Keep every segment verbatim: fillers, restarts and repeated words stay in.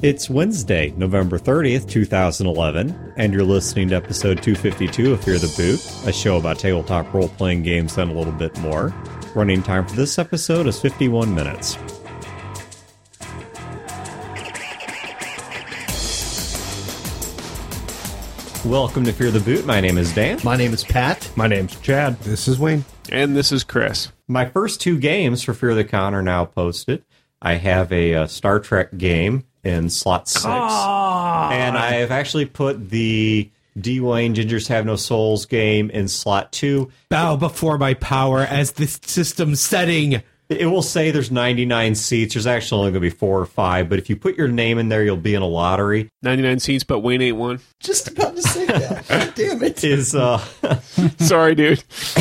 It's Wednesday, November thirtieth, two thousand eleven, and you're listening to episode two fifty-two of Fear the Boot, a show about tabletop role-playing games and a little bit more. Running time for this episode is fifty-one minutes. Welcome to Fear the Boot. My name is Dan. My name is Pat. My name's Chad. This is Wayne. And this is Chris. My first two games for Fear the Con are now posted. I have a uh, Star Trek game in slot six. Ah. And I have actually put the D. Wayne Gingers Have No Souls game in slot two. Bow before my power as the system setting. It will say there's ninety-nine seats. There's actually only going to be four or five, but if you put your name in there, you'll be in a lottery. ninety-nine seats, but Wayne ain't one. Just about to say that. God damn it. Is uh, Sorry, dude.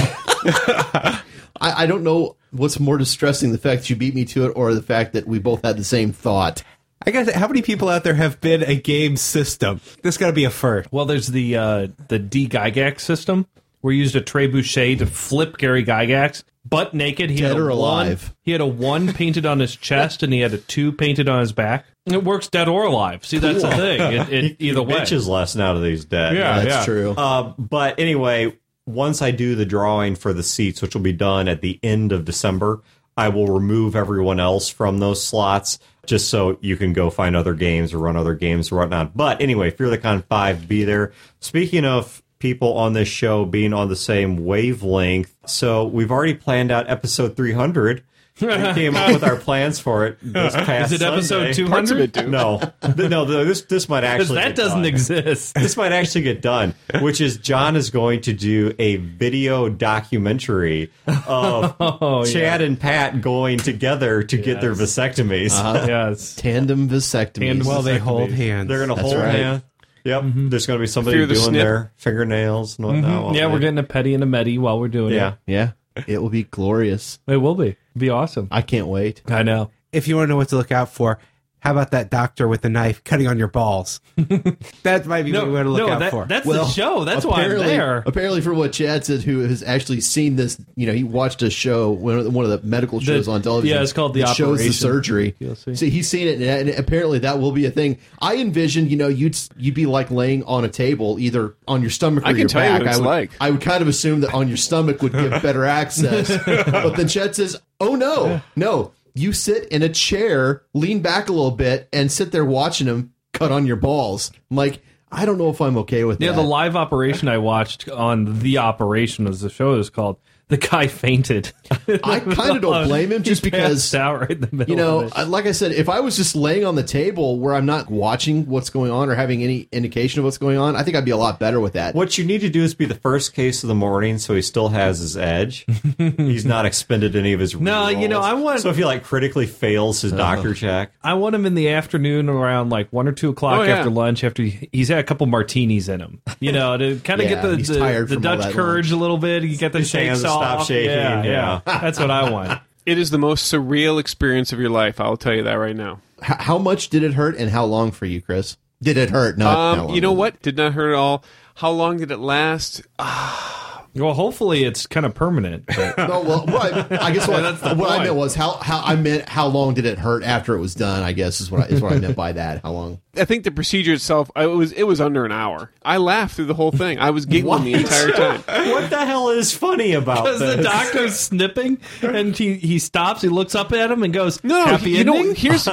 I, I don't know what's more distressing, the fact that you beat me to it or the fact that we both had the same thought. I guess, how many people out there have been a game system? This got to be a first. Well, there's the uh, the D. Gygax system, where you used a trebuchet to flip Gary Gygax butt naked. He Dead had a or one, alive? He had a one painted on his chest, and he had a two painted on his back. It works dead or alive. See, that's the thing. It, it, either way. bitches less now that he's dead. Yeah, That's yeah. true. Uh, but anyway, once I do the drawing for the seats, which will be done at the end of December, I will remove everyone else from those slots just so you can go find other games or run other games or whatnot. But anyway, Fear the Con five, be there. Speaking of people on this show being on the same wavelength, so we've already planned out episode three hundred. We came up with our plans for it this past Is it episode Sunday. two Parts of hundred? it do. No, Th- no. This this might Because actually that get doesn't done. exist. This might actually get done, which is John is going to do a video documentary of Oh, Chad and Pat going together to get their Yes. vasectomies. Uh-huh. Yes. Tandem vasectomies. Tandem Well, they vasectomies. hold hands. They're going to That's hold right. hands. Yep. There's going to be somebody Fear the doing snip. their fingernails and whatnot. while Yeah, they- we're getting a petty and a medi while we're doing Yeah. Yeah, it will be glorious. it. It will be. It'll be awesome. I can't wait. I know. If you want to know what to look out for, how about that doctor with the knife cutting on your balls? That might be what we want to look no, out that, for. that's the show. That's why I'm apparently- there. Apparently, from what Chad said, who has actually seen this, you know, he watched a show, one of the, one of the medical shows on television. yeah, it's called The that shows the Operation. surgery. You'll see. So he's seen it, and, and apparently that will be a thing. I envisioned, you know, you'd you'd be like laying on a table, either on your stomach or I can your tell you back. what it's I would, like. I would kind of assume that on your stomach would give better access, but then Chad says, "Oh no, no." You sit in a chair, lean back a little bit, and sit there watching him cut on your balls. I'm like, I don't know if I'm okay with Yeah, that. the live operation I watched on The Operation, as the show is called, the guy fainted. I kind of don't blame him, just He because, passed out right in the middle you know, of it. I- like I said, if I was just laying on the table where I'm not watching what's going on or having any indication of what's going on, I think I'd be a lot better with that. What you need to do is be the first case of the morning, so he still has his edge. He's not expended any of his. No, you know, rerolls. I want- So if he like critically fails his doctor check, I want him in the afternoon around like one or two o'clock Oh, yeah. after lunch. After he, he's had a couple martinis in him, you know, to kind of Yeah, get the he's the, tired the from all Dutch that courage lunch. a little bit. You get the His hands shakes stop off. shaking, Yeah, yeah. that's what I want. It is the most surreal experience of your life. I'll tell you that right now. H- how much did it hurt, and how long for you, Chris? Did it hurt? Not how Um, long you know was it? what? Did not hurt at all. How long did it last? Well, hopefully it's kind of permanent. But No, well, what I, I guess what, That's the what I point. meant was how, how I meant how long did it hurt after it was done? I guess is what I, is what I meant by that. How long? I think the procedure itself, I- it was it was under an hour. I laughed through the whole thing. I was giggling the entire time. what the hell is funny about because this? the doctor's snipping, and he, he stops, he looks up at him and goes, No, happy you ending? know, here's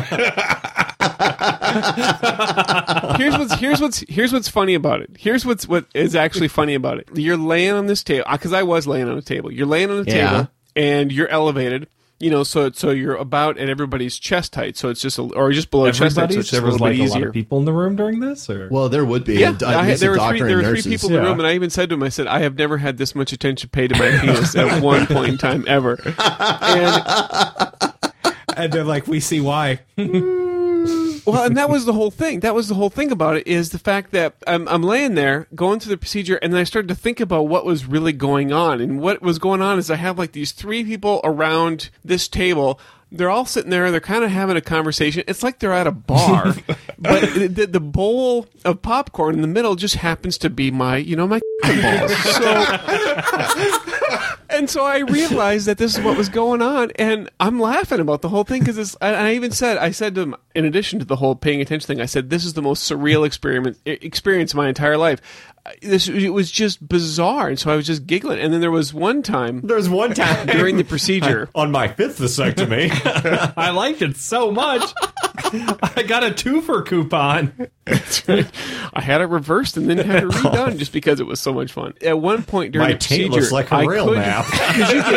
here's what's here's what's here's what's funny about it. Here's what's what is actually funny about it. You're laying on this table because I was laying on a table. You're laying on a Yeah. table and you're elevated. You know, so so you're about at everybody's chest height. So it's just a, or just below chest height. Everybody? So it's just there a was little like bit a easier. lot of people in the room during this, or Well, there would be. Yeah, at I had, least there a were doctor three. There and were three nurses. people in the Yeah. room, and I even said to him, "I said I have never had this much attention paid to my penis at one point in time ever." And And they're like, we see why. well, and that was the whole thing. That was the whole thing about it is the fact that I'm, I'm laying there going through the procedure, and then I started to think about what was really going on. And what was going on is I have like these three people around this table. They're all sitting there. They're kind of having a conversation. It's like they're at a bar, but the, the bowl of popcorn in the middle just happens to be my, you know, my balls. So. And so I realized that this is what was going on, and I'm laughing about the whole thing because it's. I, I even said, I said to him, in addition to the whole paying attention thing, I said, "This is the most surreal experiment experience of my entire life." This it was just bizarre, and so I was just giggling. And then there was one time, There's one time during the procedure, on my fifth vasectomy. I liked it so much. I got a twofer coupon. I had it reversed and then had it redone just because it was so much fun. At one point during My the taint procedure, looks like a I rail could, map. 'cause you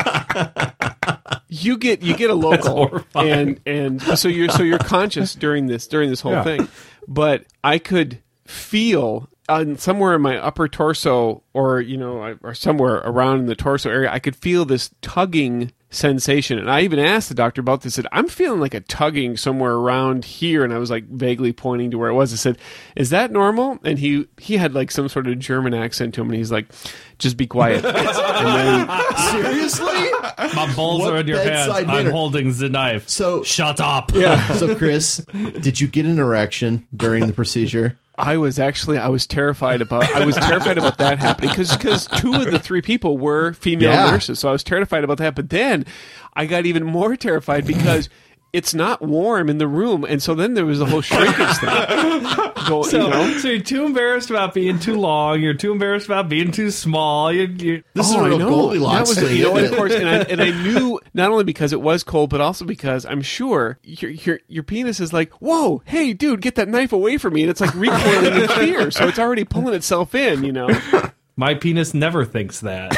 get you get you get a local, horrifying. and and so you're so you're conscious during this during this whole Yeah. thing. But I could feel on somewhere in my upper torso, or you know, or somewhere around in the torso area, I could feel this tugging sensation. And I even asked the doctor about this. I said, I'm feeling like a tugging somewhere around here. And I was like vaguely pointing to where it was. I said, is that normal? And he, he had like some sort of German accent to him. And he's like, just be quiet. And then, Seriously? My balls What are in your hands. bedside I'm manner? holding the knife. So- shut up. yeah, So, Chris, did you get an erection during the procedure? I was actually, I was terrified about, I was terrified about that happening because, because two of the three people were female Yeah. nurses. So I was terrified about that. But then I got even more terrified because it's not warm in the room. And so then there was the whole shrinkage thing. Go, So, you know? so you're too embarrassed about being too long. You're too embarrassed about being too small. You, you, This is Oh, a I real know. Goldilocks That was, thing. you know, and isn't of it? course, and I, and I knew not only because it was cold, but also because I'm sure your your your penis is like, whoa, hey, dude, get that knife away from me, and it's like recoiling in fear, so it's already pulling itself in, you know. my penis never thinks that.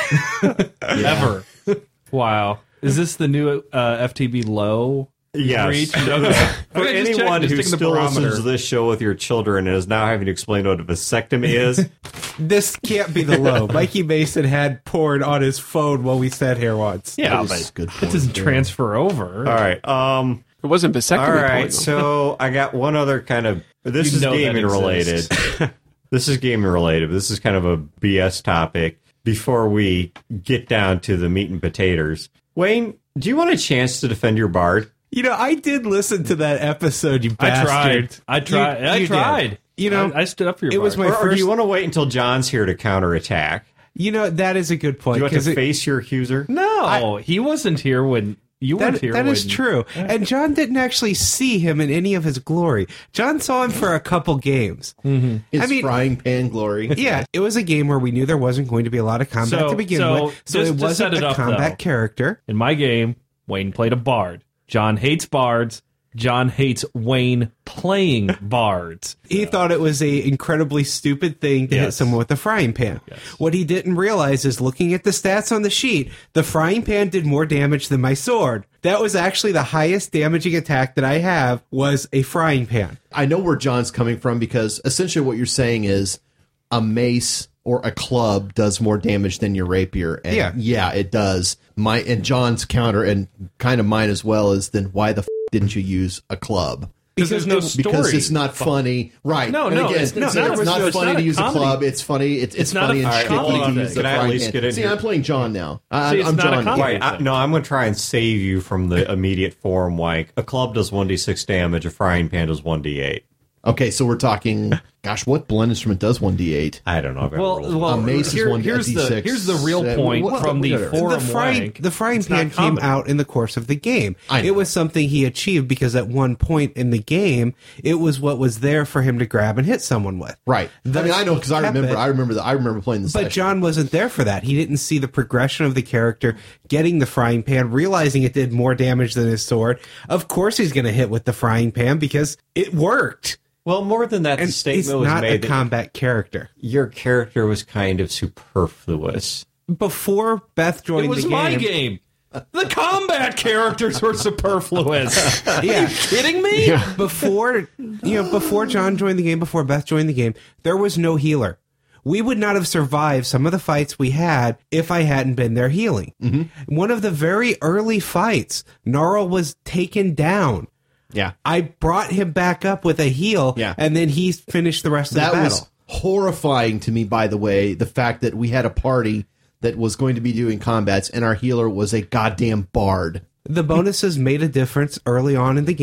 Ever. Wow. Is this the new uh, F T B low? Yes. Reach? Okay. For Okay, just anyone check- just who taking the still barometer. listens to this show with your children and is now having to explain what a vasectomy is, This can't be the low. Mikey Mason had porn on his phone while we sat here once. Yeah, That but is good it point, doesn't yeah. transfer over. all right. Um, It wasn't vasectomy. all right. point, though. So I got one other kind of. This You is know that gaming related. exists. This is gaming related. This is kind of a B S topic. Before we get down to the meat and potatoes, Wayne, do you want a chance to defend your bard? You know, I did listen to that episode, you I bastard. tried. I tried. You- I you did. tried. You know, I, I stood up for your it was bar. my Or, or do first- you want to wait until John's here to counterattack? You know, that is a good point. Do you want to 'cause it- face your accuser? No, he wasn't here when you weren't That, here. that when, is true. And John didn't actually see him in any of his glory. John saw him for a couple games. His I mean- frying pan glory. Yeah, it was a game where we knew there wasn't going to be a lot of combat So- to begin so with. So just it to wasn't set it a up, combat though. character. In my game, Wayne played a bard. John hates bards. John hates Wayne playing bards. He thought it was a incredibly stupid thing to hit Yes. someone with a frying pan. What he didn't realize is looking at the stats on the sheet, the frying pan did more damage than my sword. That was actually the highest damaging attack that I have was a frying pan. I know where John's coming from because essentially what you're saying is a mace or a club does more damage than your rapier. And Yeah. yeah, it does. My and John's counter and kind of mine as well is then why the f- didn't you use a club? Because there's no Because story. it's not funny, right? No, And no, again, it's- no, it's it's, not a- not it's funny not to a use a comedy. club. It's funny. It's, it's, It's not funny a and shitty comedy to use the Can I at frying least pan. get into See, your- I'm playing John now. I, See, it's I'm not a John. comedy. Wait, I, no, I'm going to try and save you from the immediate form. Like a club does one d six damage, a frying pan does one d eight. Okay, so we're talking. Gosh, what blend instrument does one d eight? I don't know. I've got Well, rules. well A mace is here- one- here's a the D six. here's the real Uh, point what- from the whatever. forum the frying rank. the frying It's not pan came comedy. out in the course of the game. I know. It was something he achieved because at one point in the game, it was what was there for him to grab and hit someone with. Right. I Thus, mean, I know because I he kept remember. it. I remember that. I remember playing the. But session. John wasn't there for that. He didn't see the progression of the character getting the frying pan, realizing it did more damage than his sword. Of course, he's going to hit with the frying pan because it worked. Well, more than that, And the it's statement was not a made that combat character. your character was kind of superfluous. Before Beth joined It was the my game, game. The combat characters were superfluous. yeah, Kidding me? before you know, before John joined the game, before Beth joined the game, there was no healer. We would not have survived some of the fights we had if I hadn't been there healing. Mm-hmm. One of the very early fights, Gnarl was taken down. yeah, I brought him back up with a heal, Yeah. and then he finished the rest of that the battle. was horrifying to me. By the way, the fact that we had a party that was going to be doing combats, and our healer was a goddamn bard. The bonuses made a difference early on in the game,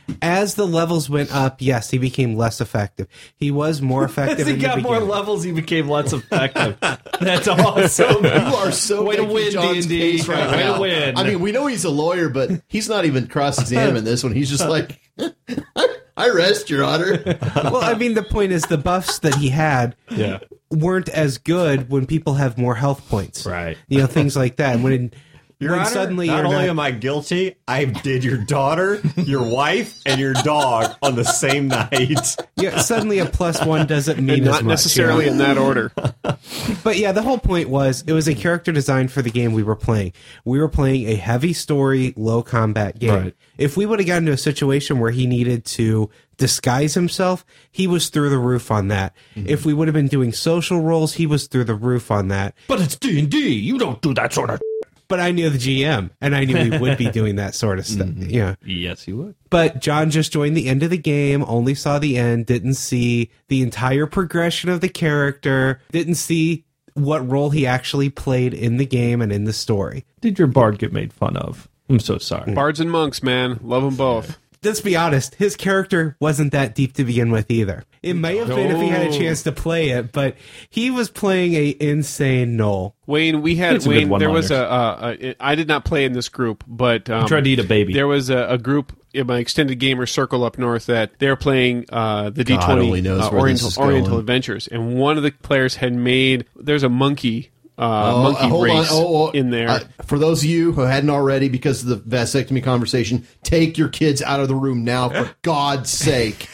As the levels went up, yes, he became less effective. He was more effective As he in the got more beginning. levels, he became less effective. That's awesome. You are so Way to making win, John's D and D. case right Way to now. win. I mean, we know he's a lawyer, but he's not even cross-examining this one. He's just like, I rest, Your Honor. Well, I mean, the point is the buffs that he had Yeah. weren't as good when people have more health points. Right. You know, things like that. When, Your when Honor, suddenly not you're only not, am I guilty, I did your daughter, your wife, and your dog on the same night. yeah, suddenly a plus one doesn't mean And as not much. necessarily you know? in that order. But yeah, the whole point was it was a character design for the game we were playing. We were playing a heavy story, low combat game. Right. If we would have gotten to a situation where he needed to disguise himself, he was through the roof on that. Mm-hmm. If we would have been doing social roles, he was through the roof on that. But it's D and D. You don't do that sort of. But I knew the G M, and I knew he would be doing that sort of stuff. Mm-hmm. Yeah. Yes, you would. But John just joined the end of the game, only saw the end, didn't see the entire progression of the character, didn't see what role he actually played in the game and in the story. Did your bard get made fun of? I'm so sorry. Bards and monks, man. Love them both. Let's be honest, his character wasn't that deep to begin with either. It may have been if he had a chance to play it, but he was playing a insane Noel. Wayne, we had It's a good Wayne. There was a, one-liners. uh, a. I did not play in this group, but um, tried to eat a baby. There was a, a group in my extended gamer circle up north that they're playing uh, the D God twenty only knows uh, where this Oriental is going. Oriental Adventures, and one of the players had made. There's a monkey. Uh, Oh, monkey uh, hold on. race Oh, oh, in there. uh, for those of you who hadn't already, because of the vasectomy conversation, take your kids out of the room now, for God's sake.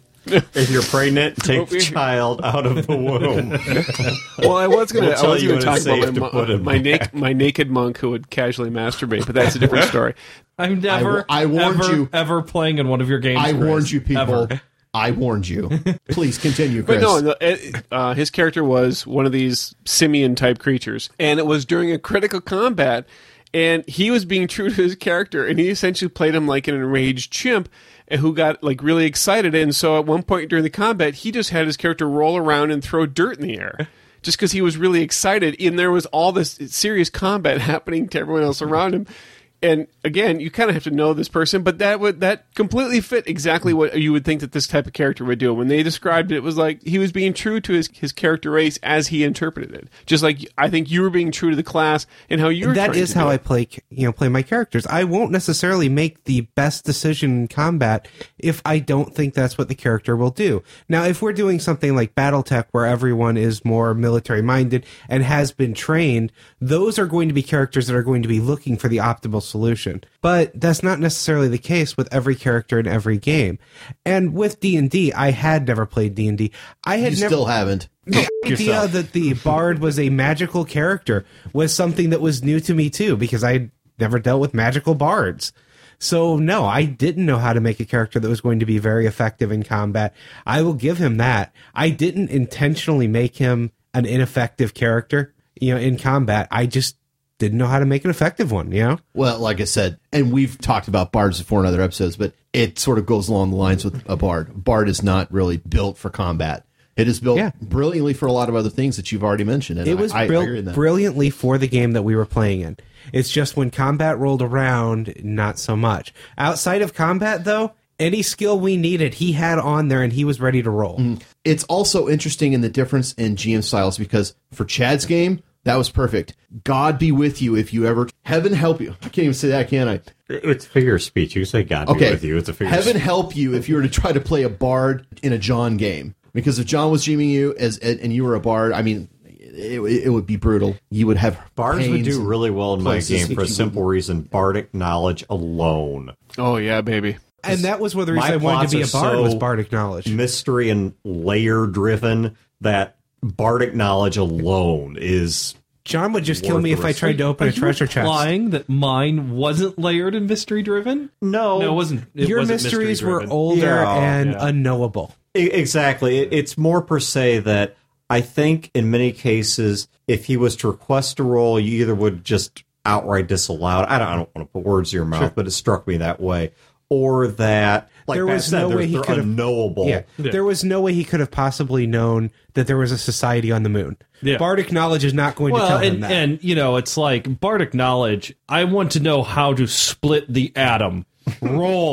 If you're pregnant, take the Nope. child out of the womb. Well, I was going We'll to. I tell was you going to when talk it's safe about to my, put him my, back. naked, my naked monk who would casually masturbate, but that's a different story. I'm never, I warned ever, you. ever playing in one of your games. I Chris. warned you, people. Ever. I warned you. Please continue, But Chris. no, the, uh, his character was one of these simian type creatures, and it was during a critical combat, and he was being true to his character, and he essentially played him like an enraged chimp who got like really excited, and so at one point during the combat, he just had his character roll around and throw dirt in the air. Just because he was really excited, and there was all this serious combat happening to everyone else around him. And again, you kind of have to know this person, but that would that completely fit exactly what you would think that this type of character would do. When they described it, it was like he was being true to his, his character race as he interpreted it. Just like I think you were being true to the class and how you were. That trying is to how do I it. play, you know, play my characters. I won't necessarily make the best decision in combat if I don't think that's what the character will do. Now, if we're doing something like BattleTech where everyone is more military minded and has been trained, those are going to be characters that are going to be looking for the optimal solution. But that's not necessarily the case with every character in every game. And with D and D, I had never played D and D. I had you never still haven't. the idea that the bard was a magical character was something that was new to me too, because I had never dealt with magical bards. So no, I didn't know how to make a character that was going to be very effective in combat. I will give him that. I didn't intentionally make him an ineffective character, you know, in combat. I just didn't know how to make an effective one, you know? Well, like I said, and we've talked about bards before in other episodes, but it sort of goes along the lines with a bard. Bard is not really built for combat. It is built Yeah. brilliantly for a lot of other things that you've already mentioned. And It was I, I built agree in that. brilliantly for the game that we were playing in. It's just when combat rolled around, not so much. Outside of combat, though, any skill we needed, he had on there and he was ready to roll. It's also interesting in the difference in G M styles because for Chad's game, that was perfect. God be with you if you ever... Heaven help you. I can't even say that, can I? It's figure of speech. You can say God be Okay. with you. It's a figure Heaven of speech. help you if you were to try to play a bard in a John game. Because if John was GMing you as and you were a bard, I mean, it, it would be brutal. You would have Bards would pains do and really well in my places game that for a you simple reason. Bardic knowledge alone. Oh yeah, baby. And that was one of the reasons My I wanted to be a plots are bard, so was bardic knowledge. Mystery and layer driven that bardic knowledge alone is... John would just kill me if I tried to open Are a treasure you chest. implying that mine wasn't layered and mystery driven? No. No, it wasn't. It Your wasn't mysteries were mystery-driven. older Yeah, and yeah. unknowable. E- Exactly. It- It's more per se that I think in many cases, if he was to request a roll, you either would just outright disallow it. I don't, I don't want to put words in your mouth, but it struck me that way. Or that, like There Pat was said, no they're, way he they're could have- unknowable. Yeah. There was no way he could have possibly known that there was a society on the moon. Yeah. Bardic knowledge is not going to Well, tell him and, that. and you know, it's like bardic knowledge. I want to know how to split the atom. Roll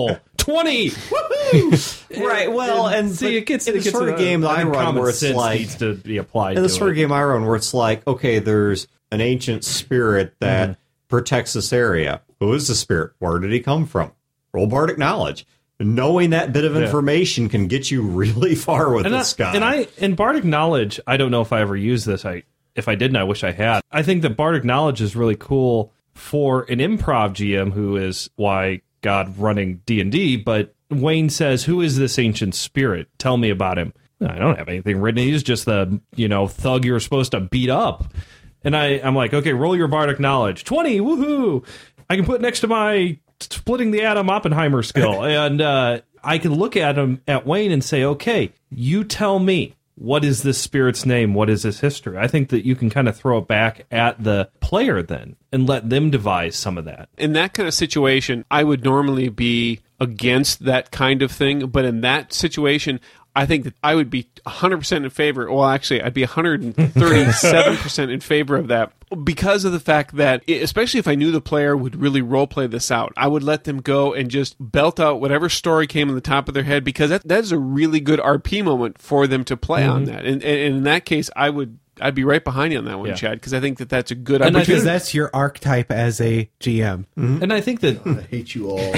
twenty. Right. Well, and see, it gets in it the gets sort of a- game that I think run common where it's sense like needs to be applied. in the to sort it. of game I run where it's like, okay, there's an ancient spirit that Mm-hmm. protects this area. Who is the spirit? Where did he come from? Roll bardic knowledge. Knowing that bit of Yeah. information can get you really far with and this I, guy. And I in Bardic Knowledge, I don't know if I ever used this. I if I didn't, I wish I had. I think that Bardic Knowledge is really cool for an improv G M who is why God running D and D. But Wayne says, "Who is this ancient spirit? Tell me about him." I don't have anything written. He's just the you know thug you're supposed to beat up. And I I'm like, okay, roll your Bardic Knowledge, twenty, woohoo! I can put next to my splitting the atom Oppenheimer skill, and uh, I can look at him at Wayne and say, okay, you tell me, what is this spirit's name? What is his history? I think that you can kind of throw it back at the player then and let them devise some of that. In that kind of situation, I would normally be against that kind of thing, but in that situation, I think that I would be one hundred percent in favor. Well, actually, I'd be one hundred thirty-seven percent in favor of that because of the fact that, especially if I knew the player would really role play this out, I would let them go and just belt out whatever story came on the top of their head because that, that is a really good R P moment for them to play Mm-hmm. on that. And, and in that case, I would. I'd be right behind you on that one, Yeah. Chad, because I think that that's a good And I opportunity. Because that's your archetype as a G M. And I think that I hate you all.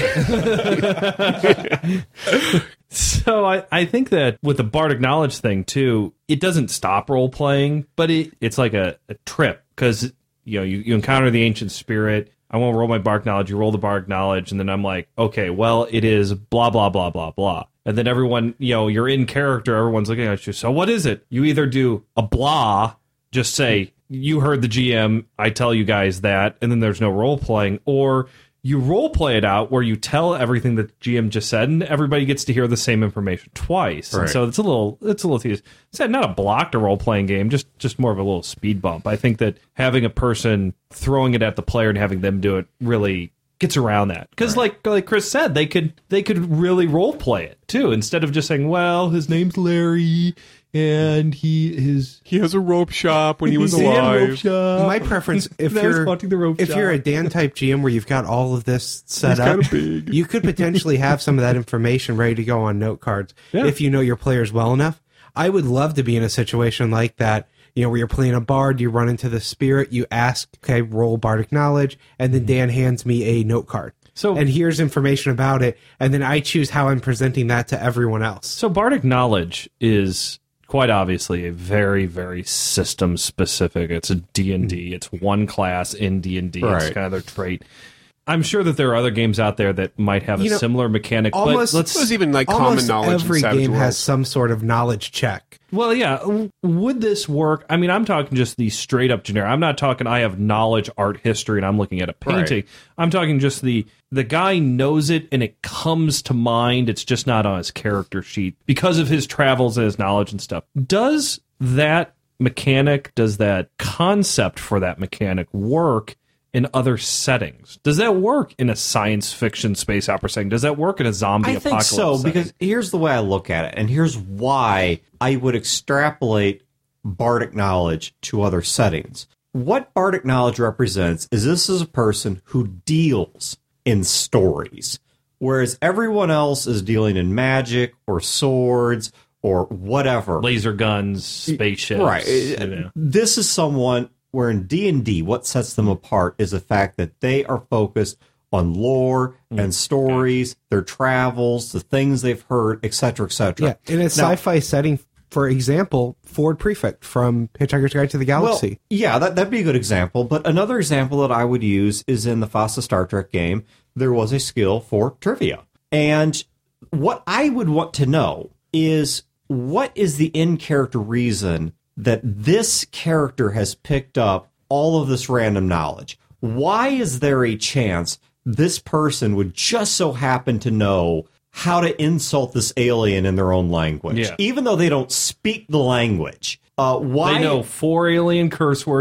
So I, I think that with the Bardic Knowledge thing too, it doesn't stop role playing, but it, it's like a, a trip because you know you, you encounter the ancient spirit. I won't roll my Bardic Knowledge. You roll the Bardic Knowledge, and then I'm like, okay, well, it is blah blah blah blah blah, and then everyone, you know, you're in character. Everyone's looking at you. So what is it? You either do a blah, just say you heard the G M. I tell you guys that, and then there's no role playing, or you role play it out where you tell everything that G M just said, and everybody gets to hear the same information twice. And Right. so it's a little, it's a little tedious. It's not a blocked role playing game, just just more of a little speed bump. I think that having a person throwing it at the player and having them do it really gets around that. Because like like Chris said, they could they could really role play it too, instead of just saying, "Well, his name's Larry." And he is he has a rope shop when he was He's in a rope alive. shop. My preference, if I was you're haunting the rope if shop. you're a Dan type G M where you've got all of this set He's up, kinda big. you could potentially have some of that information ready to go on note cards Yeah. if you know your players well enough. I would love to be in a situation like that, you know, where you're playing a bard, you run into the spirit, you ask, okay, roll bardic knowledge, and then Dan hands me a note card. So- and here's information about it, and then I choose how I'm presenting that to everyone else. So Bardic Knowledge is quite obviously a very, very system specific. It's a D and D. It's one class in D and D. It's Right. kind of their trait. I'm sure that there are other games out there that might have a You know, similar mechanic. almost- but let's, There's even like common Almost knowledge. every in Savage game Worlds. has some sort of knowledge check. well, yeah. w- Would this work? I mean, I'm talking just the straight up generic. I'm not talking I have knowledge, art, history, and I'm looking at a painting. Right. I'm talking just the the guy knows it and it comes to mind. It's just not on his character sheet because of his travels and his knowledge and stuff. Does that mechanic, does that concept for that mechanic work in other settings? Does that work in a science fiction space opera setting? Does that work in a zombie I think apocalypse so, setting? because here's the way I look at it, and here's why I would extrapolate bardic knowledge to other settings. What bardic knowledge represents is this is a person who deals in stories, whereas everyone else is dealing in magic or swords or whatever. laser guns, spaceships. Right. you know. This is someone where in D and D, what sets them apart is the fact that they are focused on lore and stories, their travels, the things they've heard, et cetera, et cetera. Yeah, in a sci-fi setting, for example, Ford Prefect from Hitchhiker's Guide to the Well, Galaxy. yeah, that, that'd be a good example. But another example that I would use is in the FASA Star Trek game, there was a skill for trivia. And what I would want to know is what is the in-character reason that this character has picked up all of this random knowledge? Why is there a chance this person would just so happen to know how to insult this alien in their own language, Yeah. even though they don't speak the language? Uh, why They know four alien curse words,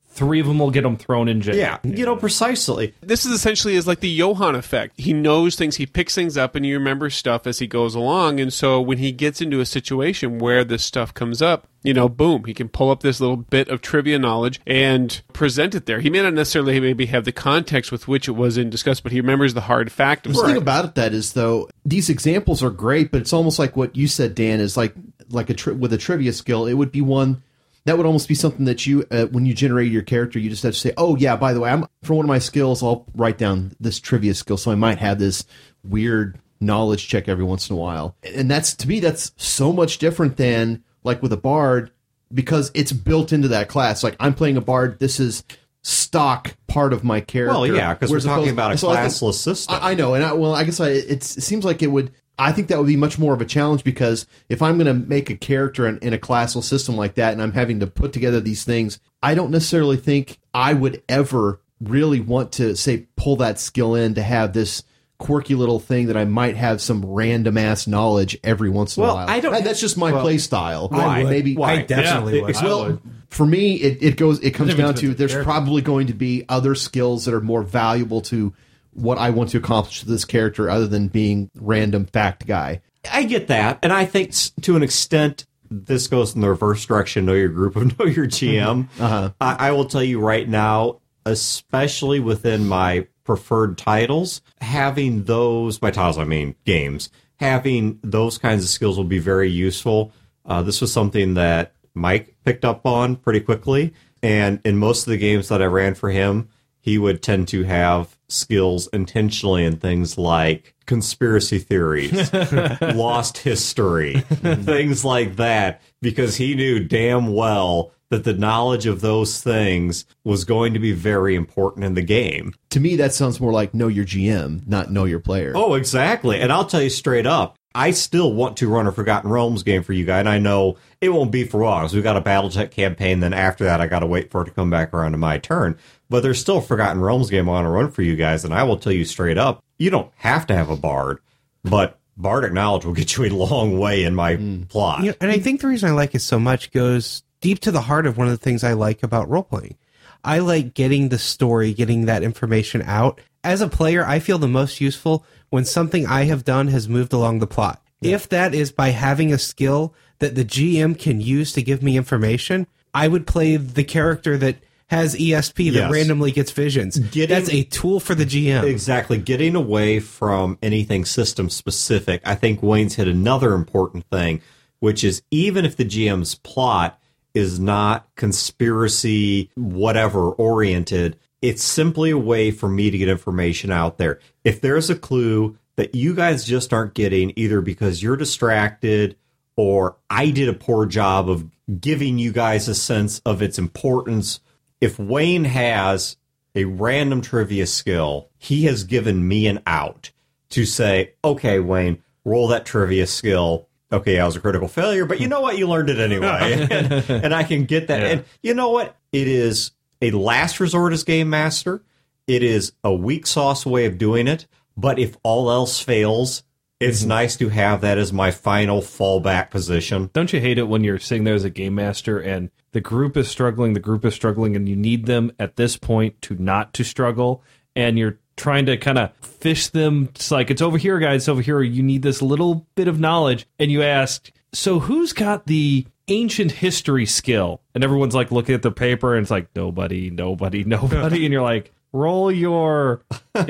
three of them will get them thrown in jail. Yeah, you know, precisely. This is essentially is like the Johann effect. He knows things, he picks things up, and he remembers stuff as he goes along. And so when he gets into a situation where this stuff comes up, you know, boom, he can pull up this little bit of trivia knowledge and present it there. He may not necessarily maybe have the context with which it was in discussed, but he remembers the hard fact of The it. thing about it that is, though, these examples are great, but it's almost like what you said, Dan, is like like a tri- with a trivia skill, it would be one that would almost be something that you, uh, when you generate your character, you just have to say, oh, yeah, by the way, I'm for one of my skills, I'll write down this trivia skill, so I might have this weird knowledge check every once in a while. And that's, to me, that's so much different than, like with a bard, because it's built into that class. Like, I'm playing a bard, this is stock part of my character. Well, yeah, because we're Whereas talking opposed- about a so I think- classless system. I, I know, and I, well, I guess I, it's, it seems like it would. I think that would be much more of a challenge, because if I'm going to make a character in, in a classless system like that, and I'm having to put together these things, I don't necessarily think I would ever really want to say pull that skill in to have this quirky little thing that I might have some random ass knowledge every once in Well, a while. I don't- And that's just my play style. Why? Maybe Why? I definitely Yeah, would. I well, would. for me, it, it goes. It comes Maybe down it's to with the there's character. probably going to be other skills that are more valuable to what I want to accomplish with this character, other than being random fact guy. I get that, and I think s- to an extent this goes in the reverse direction. Know your group of know your G M. Uh-huh. I, I will tell you right now, especially within my preferred titles, having those my titles, I mean games, having those kinds of skills will be very useful. Uh, this was something that Mike picked up on pretty quickly, and in most of the games that I ran for him, he would tend to have skills intentionally in things like conspiracy theories, lost history, things like that, because he knew damn well that the knowledge of those things was going to be very important in the game. To me, that sounds more like know your G M, not know your player. Oh, exactly. And I'll tell you straight up, I still want to run a Forgotten Realms game for you guys, and I know it won't be for long, because we've got a Battletech campaign, then after that I got to wait for it to come back around to my turn. But there's still a Forgotten Realms game I want to run for you guys, and I will tell you straight up, you don't have to have a bard, but bardic knowledge will get you a long way in my plot. You know, and I think the reason I like it so much goes deep to the heart of one of the things I like about role playing. I like getting the story, getting that information out. As a player, I feel the most useful when something I have done has moved along the plot. Yeah. If that is by having a skill that the G M can use to give me information, I would play the character that has E S P that Yes. randomly gets visions. Getting- That's a tool for the G M. Exactly. Getting away from anything system specific, I think Wayne's hit another important thing, which is even if the G M's plot is not conspiracy, whatever oriented, it's simply a way for me to get information out there. If there's a clue that you guys just aren't getting, either because you're distracted or I did a poor job of giving you guys a sense of its importance, if Wayne has a random trivia skill, he has given me an out to say, okay, Wayne, roll that trivia skill. Okay, I was a critical failure, but you know what? You learned it anyway. and, and I can get that. Yeah. And you know what? It is a last resort as Game Master. It is a weak sauce way of doing it. But if all else fails, it's Mm-hmm. nice to have that as my final fallback position. Don't you hate it when you're sitting there as a game master and the group is struggling, the group is struggling, and you need them at this point to not to struggle, and you're trying to kind of fish them. It's like, it's over here, guys, it's over here. You need this little bit of knowledge. And you ask, so who's got the ancient history skill? And everyone's like looking at the paper, and it's like, nobody, nobody, nobody. And you're like, roll your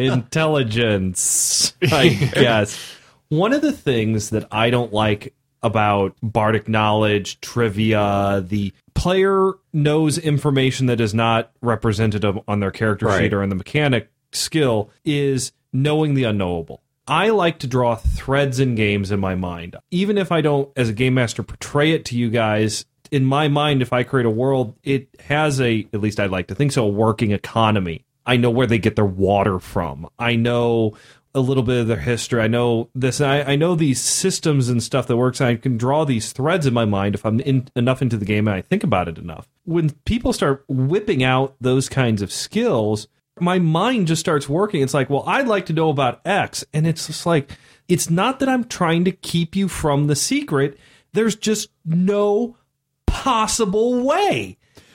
intelligence, I guess. One of the things that I don't like about bardic knowledge, trivia, the player knows information that is not represented on their character Right. sheet or in the mechanic skill, is knowing the unknowable. I like to draw threads in games in my mind. Even if I don't, as a game master, portray it to you guys, in my mind, if I create a world, it has a, at least I'd like to think so, a working economy. I know where they get their water from. I know a little bit of their history. I know this. I, I know these systems and stuff that works. I can draw these threads in my mind if I'm in, enough into the game and I think about it enough. When people start whipping out those kinds of skills, my mind just starts working. It's like, well, I'd like to know about X. And it's just like, it's not that I'm trying to keep you from the secret. There's just no possible way.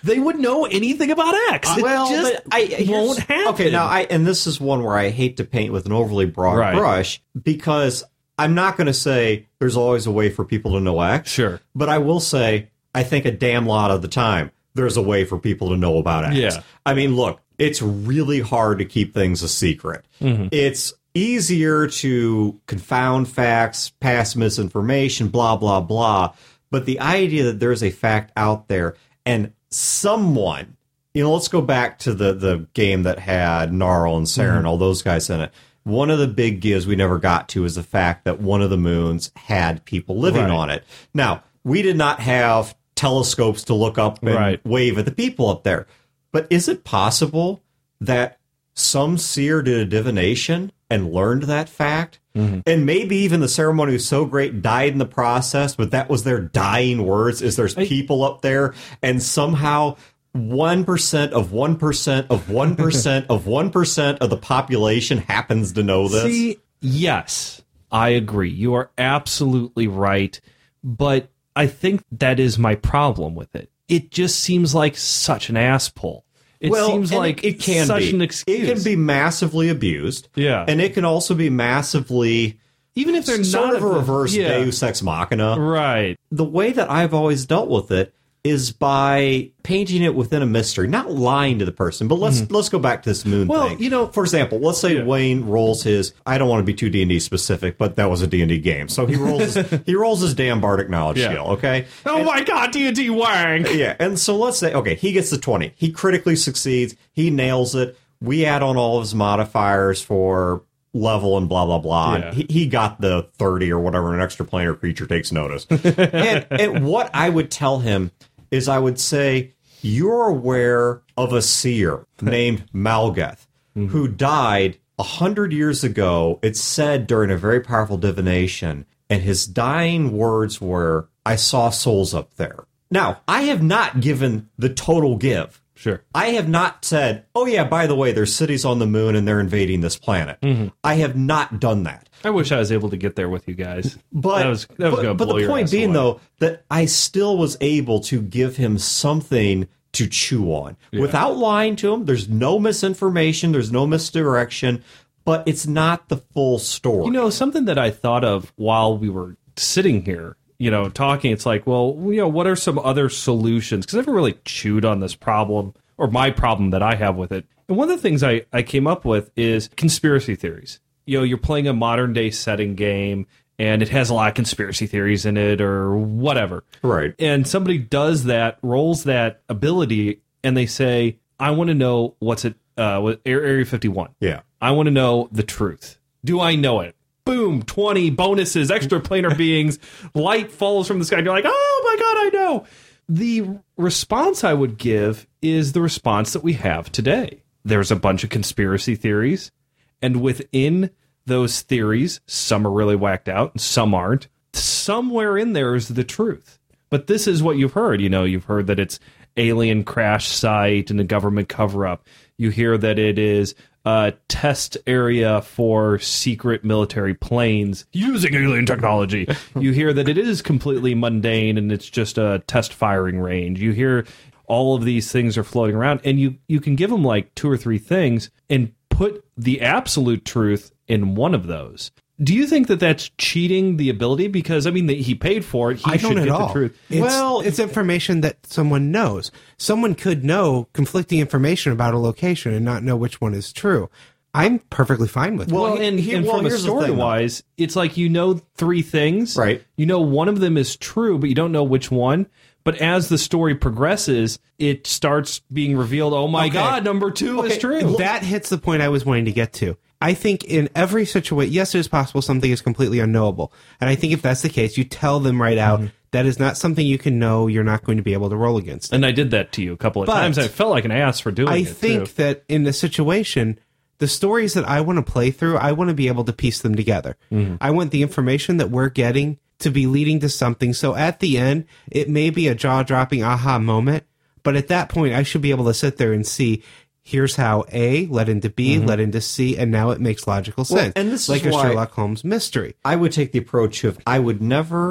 they would know anything about X. It well, just but I here's- won't happen. Okay, now I and this is one where I hate to paint with an overly broad Right. brush because I'm not going to say there's always a way for people to know X. Sure. But I will say I think a damn lot of the time there's a way for people to know about X. Yeah. I mean, look, it's really hard to keep things a secret. Mm-hmm. It's easier to confound facts, pass misinformation, blah, blah, blah. But the idea that there's a fact out there and someone, you know, let's go back to the, the game that had Gnarl and Sarah and all those guys in it. One of the big gives we never got to is the fact that one of the moons had people living Right. on it. Now, we did not have telescopes to look up and Right. wave at the people up there. But is it possible that some seer did a divination and learned that fact? Mm-hmm. And maybe even the ceremony was so great, died in the process, but that was their dying words, is there's people up there, and somehow one percent of one percent of one percent of one percent of the population happens to know this? See, yes, I agree. You are absolutely right. But I think that is my problem with it. It just seems like such an ass pull. It well, seems and like it, it can such be. an excuse. It can be massively abused. Yeah. And it can also be massively, even if they're sort not of a reverse yeah. Deus Ex Machina. Right. The way that I've always dealt with it is by painting it within a mystery, not lying to the person. But let's let's go back to this moon Well, thing. you know- for example, let's say Yeah. Wayne rolls his. I don't want to be too D and D specific, but that was a D and D game, so he rolls his, he rolls his damn Bardic knowledge Yeah. skill. Okay. Oh my God, D and D wank. Yeah, and so let's say, okay, he gets the twenty. He critically succeeds. He nails it. We add on all of his modifiers for level and blah, blah, blah. Yeah. And he, he got the thirty or whatever, an extraplanar creature takes notice. and, and what I would tell him is I would say, you're aware of a seer named Malgeth Mm-hmm. who died a hundred years ago. It's said during a very powerful divination, and his dying words were, I saw souls up there. Now, I have not given the total give. Sure. I have not said, oh, yeah, by the way, there's cities on the moon and they're invading this planet. Mm-hmm. I have not done that. I wish I was able to get there with you guys. But, that was, that was but, gonna but blow the your point ass being, away. though, that I still was able to give him something to chew on without lying to him. There's no misinformation. There's no misdirection. But it's not the full story. You know, something that I thought of while we were sitting here, you know, talking, it's like, well, you know, what are some other solutions? Because I haven't really chewed on this problem, or my problem that I have with it. And one of the things I, I came up with is conspiracy theories. You know, you're playing a modern day setting game, and it has a lot of conspiracy theories in it, or whatever. Right. And somebody does that, rolls that ability, and they say, I want to know what's it, uh, what, Area fifty-one. Yeah. I want to know the truth. Do I know it? Boom, twenty bonuses, extra planar beings, light falls from the sky. And you're like, oh my God, I know. The response I would give is the response that we have today. There's a bunch of conspiracy theories, and within those theories, some are really whacked out and some aren't. Somewhere in there is the truth. But this is what you've heard. You know, you've heard that it's alien crash site and a government cover-up. You hear that it is a test area for secret military planes using alien technology. You hear that it is completely mundane and it's just a test firing range. You hear all of these things are floating around, and you, you can give them like two or three things and put the absolute truth in one of those. Do you think that that's cheating the ability? Because, I mean, the, he paid for it. He I should don't at get all. the truth. It's, Well, it's information that someone knows. Someone could know conflicting information about a location and not know which one is true. I'm perfectly fine with Well, it. Well, and, he- and well, from a here's the thing, story though. wise, it's like you know three things. Right. You know one of them is true, but you don't know which one. But as the story progresses, it starts being revealed, oh my Okay. God, number two is Okay, true. That hits the point I was wanting to get to. I think in every situation, yes, it is possible something is completely unknowable. And I think if that's the case, you tell them right out, that is not something you can know, you're not going to be able to roll against. And I did that to you a couple of But times. I felt like an ass for doing I it, think too. that in the situation, the stories that I want to play through, I want to be able to piece them together. I want the information that we're getting to be leading to something. So at the end, it may be a jaw-dropping aha moment, but at that point, I should be able to sit there and see, here's how A led into B, led into C, and now it makes logical Well, sense. and this is like a why- Sherlock Holmes mystery. I would take the approach of I would never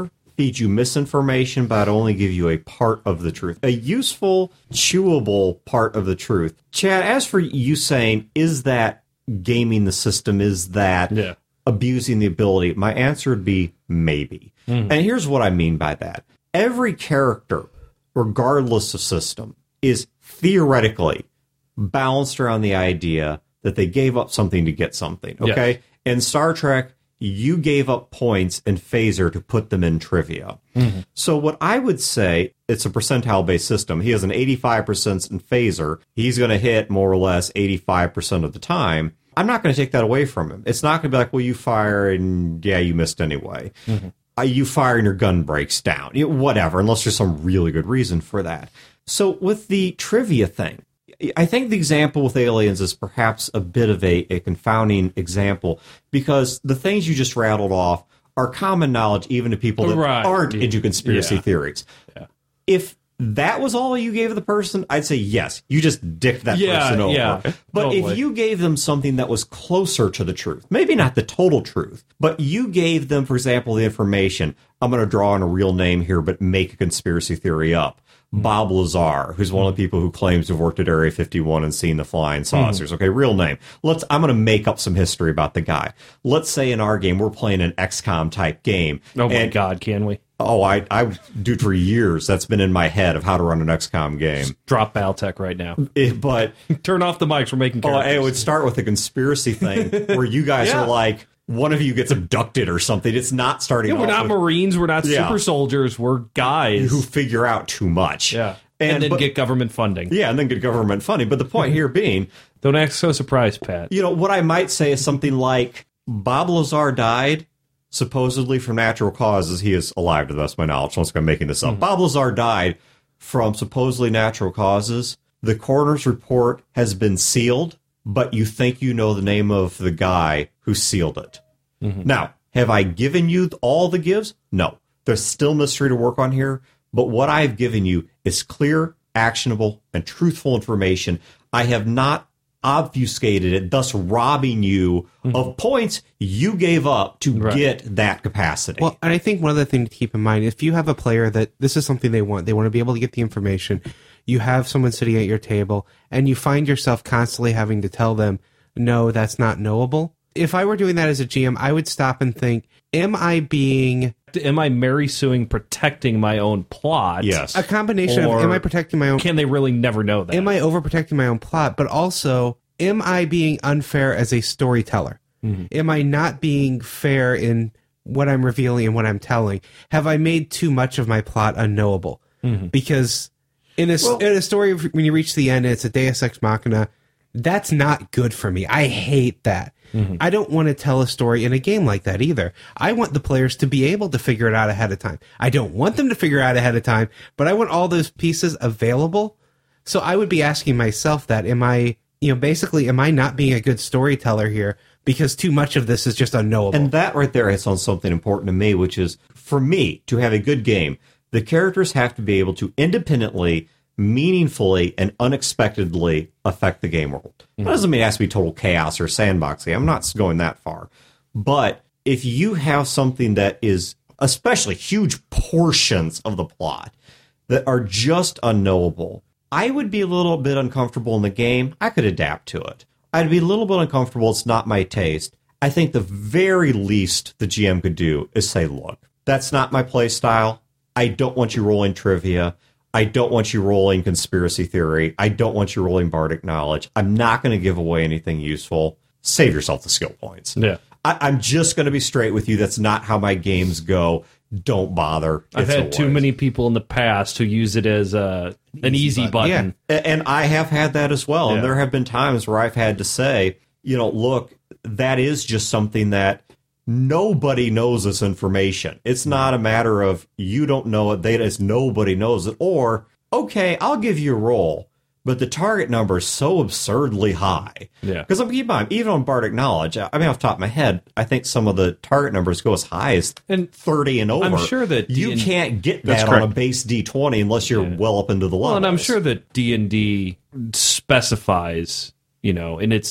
feed you misinformation, but I'd only give you a part of the truth, a useful, chewable part of the truth. Chad, as for you saying, is that gaming the system? Is that Yeah. abusing the ability? My answer would be maybe. Mm. And here's what I mean by that. Every character, regardless of system, is theoretically balanced around the idea that they gave up something to get something. Okay? Yes. In Star Trek, you gave up points in Phaser to put them in trivia. Mm-hmm. So what I would say, it's a percentile-based system. He has an eighty-five percent in Phaser. He's going to hit more or less eighty-five percent of the time. I'm not going to take that away from him. It's not going to be like, well, you fire and, yeah, you missed anyway. Mm-hmm. Uh, you fire and your gun breaks down. You know, whatever, unless there's some really good reason for that. So with the trivia thing, I think the example with aliens is perhaps a bit of a, a confounding example because the things you just rattled off are common knowledge even to people that right. aren't into conspiracy yeah. theories. Yeah. If that was all you gave the person, I'd say yes, you just dicked that yeah, person over. Yeah, but totally. if you gave them something that was closer to the truth, maybe not the total truth, but you gave them, for example, the information, I'm going to draw on a real name here, but make a conspiracy theory up. Bob Lazar, who's one of the people who claims to have worked at Area fifty-one and seen the flying saucers. Mm. Okay, real name. Let's. I'm going to make up some history about the guy. Let's say in our game we're playing an X COM type game. Oh my and, God, can we? Oh, I I do for years. That's been in my head of how to run an X COM game. Just drop Battletech right now. It, but turn off the mics. We're making. Oh, characters. it would start with a conspiracy thing where you guys yeah. are like, one of you gets abducted or something. It's not starting. Yeah, we're off not with, Marines. We're not yeah. super soldiers. We're guys who figure out too much. Yeah. And, and then but, get government funding. Yeah, and then get government funding. But the point here being... Don't act so surprised, Pat. You know, what I might say is something like, Bob Lazar died, supposedly from natural causes. He is alive to the best of my knowledge. I'm I'm making this up. Mm-hmm. Bob Lazar died from supposedly natural causes. The coroner's report has been sealed, but you think you know the name of the guy who sealed it. Mm-hmm. Now, have I given you all the gives? No. There's still mystery to work on here. But what I've given you is clear, actionable, and truthful information. I have not obfuscated it, thus robbing you mm-hmm. of points you gave up to right. get that capacity. Well, and I think one other thing to keep in mind, if you have a player that this is something they want, they want to be able to get the information, you have someone sitting at your table, and you find yourself constantly having to tell them, no, that's not knowable. If I were doing that as a G M, I would stop and think, am I being... Am I Mary suing protecting my own plot? Yes. A combination or of, am I protecting my own... Can they really never know that? Am I overprotecting my own plot? But also, am I being unfair as a storyteller? Mm-hmm. Am I not being fair in what I'm revealing and what I'm telling? Have I made too much of my plot unknowable? Mm-hmm. Because in a, well, in a story, when you reach the end, it's a Deus Ex Machina, that's not good for me. I hate that. Mm-hmm. I don't want to tell a story in a game like that either. I want the players to be able to figure it out ahead of time. I don't want them to figure it out ahead of time, but I want all those pieces available. So I would be asking myself that, am I, you know, basically, am I not being a good storyteller here because too much of this is just unknowable? And that right there hits on something important to me, which is, for me, to have a good game, the characters have to be able to independently, meaningfully, and unexpectedly affect the game world. Mm-hmm. That doesn't mean it has to be total chaos or sandboxing. I'm not going that far. But if you have something that is, especially huge portions of the plot, that are just unknowable, I would be a little bit uncomfortable in the game. I could adapt to it. I'd be a little bit uncomfortable. It's not my taste. I think the very least the G M could do is say, look, that's not my play style. I don't want you rolling trivia. I don't want you rolling conspiracy theory. I don't want you rolling bardic knowledge. I'm not going to give away anything useful. Save yourself the skill points. Yeah. I, I'm just going to be straight with you. That's not how my games go. Don't bother. I've It's had a too waste. many people in the past who use it as uh, an easy button. Yeah. A- And I have had that as well. Yeah. And there have been times where I've had to say, you know, look, that is just something that nobody knows this information. It's not a matter of you don't know it, they just nobody knows it. Or, okay, I'll give you a roll, but the target number is so absurdly high. Yeah. Because I'm keep in mind, even on Bardic Knowledge, I mean, off the top of my head, I think some of the target numbers go as high as And thirty and over. I'm sure that you D and D can't get That's that on a correct. base D twenty unless you're Yeah. well up into the levels. Well, and I'm sure that D and D specifies, you know, in its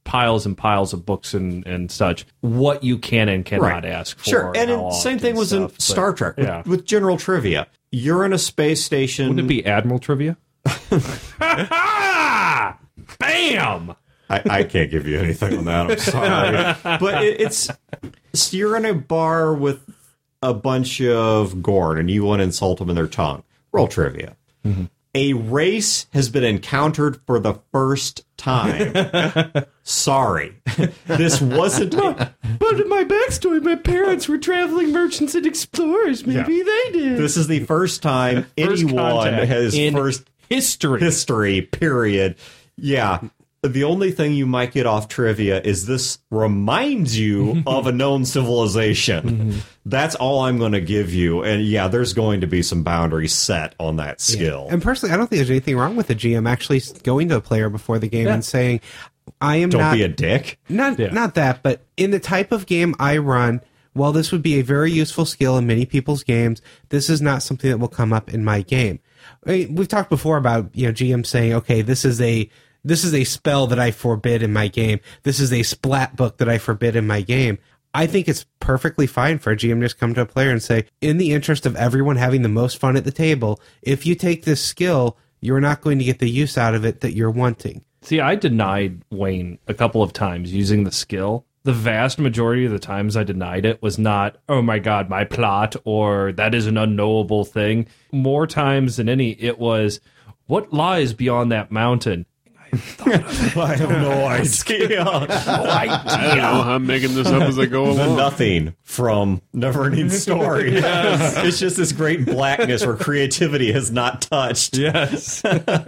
piles and piles of books and, and such, what you can and cannot Right. ask for. Sure, and how it, same often thing was in stuff, but- Star Trek with, Yeah. with general trivia. You're in a space station. Wouldn't it be Admiral trivia? Bam! I, I can't give you anything on that. I'm sorry, but it, it's so you're in a bar with a bunch of Gorn, and you want to insult them in their tongue. Roll trivia. Mm-hmm. A race has been encountered for the first time. Sorry, this wasn't. But in my backstory, my parents were traveling merchants and explorers. Maybe they did. This is the first time First anyone contact has in first history. history. Period. Yeah. The only thing you might get off trivia is this reminds you of a known civilization. That's all I'm going to give you. And yeah, there's going to be some boundaries set on that skill. And personally, I don't think there's anything wrong with the G M actually going to a player before the game Yeah. and saying, I am Don't not... be a dick. Not Yeah. not that, but in the type of game I run, while this would be a very useful skill in many people's games, this is not something that will come up in my game. I mean, we've talked before about, you know, G M saying, okay, this is a this is a spell that I forbid in my game. This is a splat book that I forbid in my game. I think it's perfectly fine for a G M to just come to a player and say, in the interest of everyone having the most fun at the table, if you take this skill, you're not going to get the use out of it that you're wanting. See, I denied Wayne a couple of times using the skill. The vast majority of the times I denied it was not, oh my god, my plot, or that is an unknowable thing. More times than any, it was, what lies beyond that mountain? I have no idea. I don't know. I'm making this up as I go The along. nothing from Neverending Story. It's just this great blackness where creativity has not touched. Yes.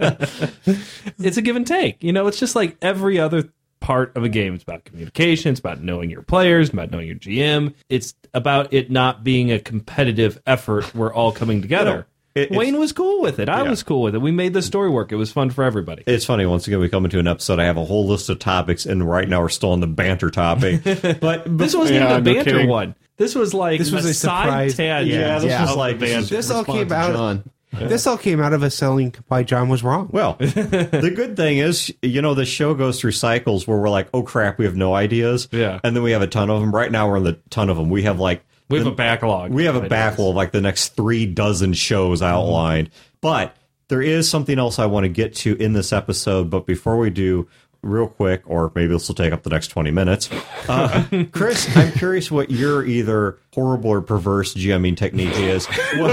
It's a give and take. You know, it's just like every other part of a game. It's about communication. It's about knowing your players, about knowing your G M. It's about it not being a competitive effort. We're all coming together. It- it's- Wayne was cool with it. I Yeah. was cool with it. We made the story work. It was fun for everybody. It's funny. Once again, we come into an episode. I have a whole list of topics, and right now we're still on the banter topic. But This wasn't Yeah, even a no banter kidding. one. This was like This was a side surprise. tangent. yeah, this Yeah. was like This is This all response came to out. John. This all came out of us selling why John was wrong. well, the good thing is, you know, the show goes through cycles where we're like, oh crap, we have no ideas. Yeah. And then we have a ton of them. Right now, we're in the ton of them. We have like We have the- a backlog. We have a of ideas. backlog of like the next three dozen shows outlined. But there is something else I want to get to in this episode. But before we do, real quick, or maybe this will take up the next twenty minutes. Uh, Chris, I'm curious what your either horrible or perverse GMing technique is.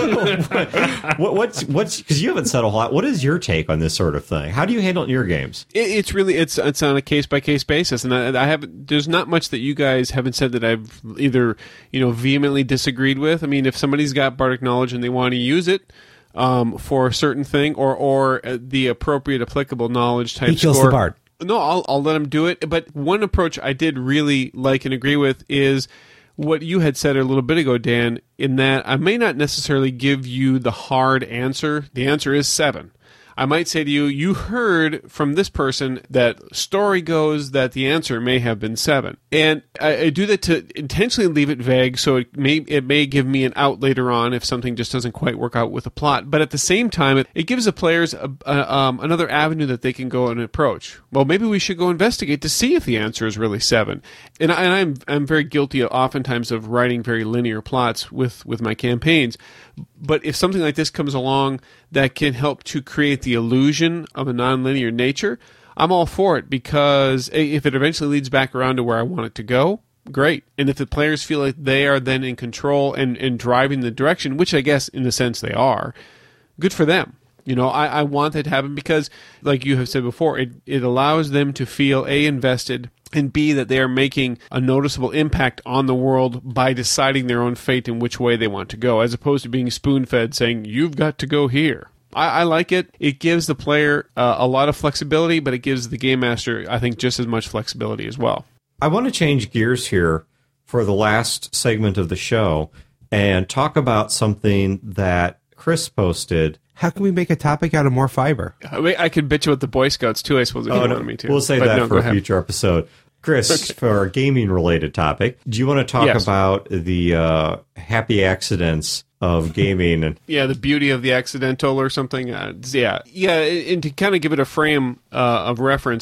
What, what, what's what's because you haven't said a lot. What is your take on this sort of thing? How do you handle it in your games? It, it's really it's it's on a case by case basis, and I, I haven't. There's not much that you guys haven't said that I've either you know vehemently disagreed with. I mean, if somebody's got bardic knowledge and they want to use it um, for a certain thing, or or uh, the appropriate applicable knowledge type He kills score, the bard. No, I'll I'll let him do it. But one approach I did really like and agree with is what you had said a little bit ago, Dan, in that I may not necessarily give you the hard answer. The answer is seven. I might say to you, you heard from this person that story goes that the answer may have been seven. And I, I do that to intentionally leave it vague, so it may it may give me an out later on if something just doesn't quite work out with a plot. But at the same time, it, it gives the players a, a, um, another avenue that they can go and approach. Well, maybe we should go investigate to see if the answer is really seven. And, I, and I'm I'm very guilty oftentimes of writing very linear plots with, with my campaigns. But if something like this comes along that can help to create the illusion of a nonlinear nature, I'm all for it, because if it eventually leads back around to where I want it to go, great. And if the players feel like they are then in control and, and driving the direction, which I guess in a sense they are, good for them. You know, I, I want that to happen because, like you have said before, it, it allows them to feel A, invested, and B, that they are making a noticeable impact on the world by deciding their own fate and which way they want to go, as opposed to being spoon-fed saying, you've got to go here. I, I like it. It gives the player uh, a lot of flexibility, but it gives the game master, I think, just as much flexibility as well. I want to change gears here for the last segment of the show and talk about something that Chris posted. How can we make a topic out of more fiber? I, mean, I could bitch about the Boy Scouts, too, I suppose, if you wanted me to. We'll say But that no, for go a ahead. future episode. Chris, for a gaming-related topic, do you want to talk Yes. about the uh, happy accidents of gaming? And Yeah, the beauty of the accidental or something. Uh, yeah, yeah, and to kind of give it a frame uh, of reference,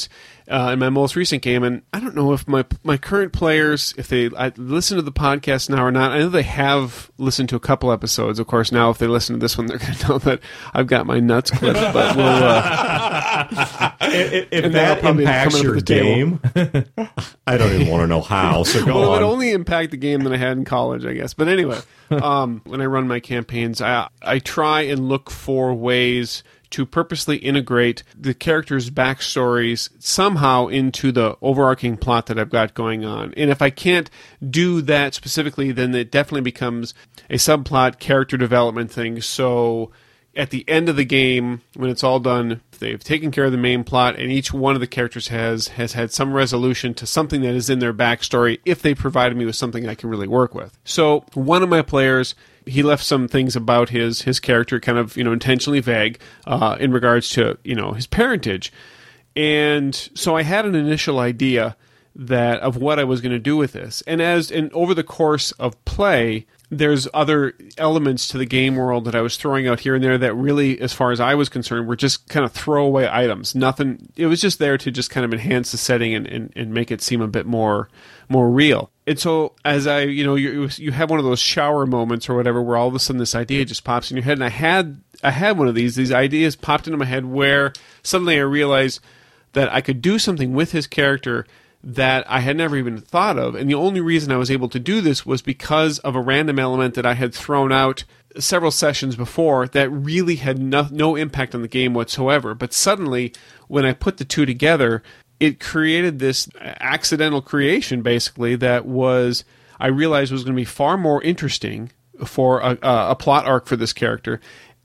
uh, in my most recent game, and I don't know if my my current players, if they I listen to the podcast now or not. I know they have listened to a couple episodes. Of course, now if they listen to this one, they're going to know that I've got my nuts clipped. But we'll, uh, if if and that'll that probably be impacts coming your up at the table. game, I don't even want to know how. So go well, it on. would only impact the game that I had in college, I guess. But anyway, um, when I run my campaigns, I I try and look for ways to purposely integrate the characters' backstories somehow into the overarching plot that I've got going on. And if I can't do that specifically, then it definitely becomes a subplot character development thing. So at the end of the game, when it's all done, they've taken care of the main plot, and each one of the characters has has had some resolution to something that is in their backstory if they provided me with something I can really work with. So one of my players, he left some things about his his character kind of, you know, intentionally vague uh, in regards to, you know, his parentage. And so I had an initial idea that of what I was going to do with this. And as and over the course of play, there's other elements to the game world that I was throwing out here and there that really, as far as I was concerned, were just kind of throwaway items. Nothing. It was just there to just kind of enhance the setting and, and, and make it seem a bit more more real. And so as I, you know, you you have one of those shower moments or whatever where all of a sudden this idea just pops in your head. And I had I had one of these. These ideas popped into my head where suddenly I realized that I could do something with his character that I had never even thought of. And the only reason I was able to do this was because of a random element that I had thrown out several sessions before that really had no, no impact on the game whatsoever. But suddenly, when I put the two together, it created this accidental creation, basically, that was, I realized was going to be far more interesting for a, a plot arc for this character,